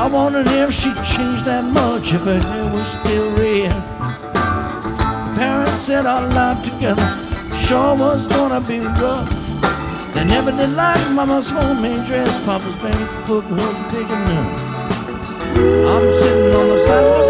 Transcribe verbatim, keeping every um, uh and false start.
I wondered if she'd changed that much, if her hair was still red. Parents said our life together sure was gonna be rough. They never did like Mama's homemade dress. Papa's bank book was big enough. I'm sitting on the side of the